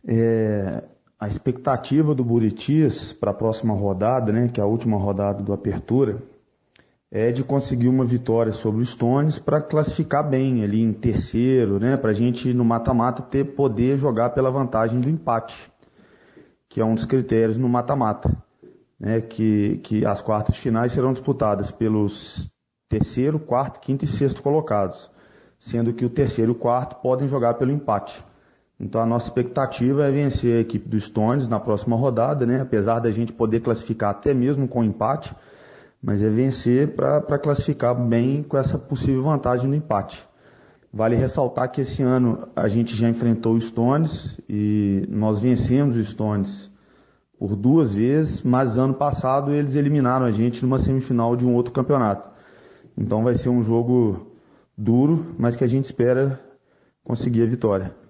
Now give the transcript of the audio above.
A expectativa do Buritias para a próxima rodada, né, que é a última rodada do Apertura, é de conseguir uma vitória sobre o Stones para classificar bem ali em terceiro, né, para a gente no mata-mata poder jogar pela vantagem do empate, que é um dos critérios no mata-mata, né, que as quartas finais serão disputadas pelos terceiro, quarto, quinto e sexto colocados, sendo que o terceiro e o quarto podem jogar pelo empate. Então a nossa expectativa é vencer a equipe do Stones na próxima rodada, né? Apesar da gente poder classificar até mesmo com empate, mas é vencer para classificar bem com essa possível vantagem no empate. Vale ressaltar que esse ano a gente já enfrentou o Stones e nós vencemos o Stones por 2 vezes, mas ano passado eles eliminaram a gente numa semifinal de um outro campeonato. Então vai ser um jogo duro, mas que a gente espera conseguir a vitória.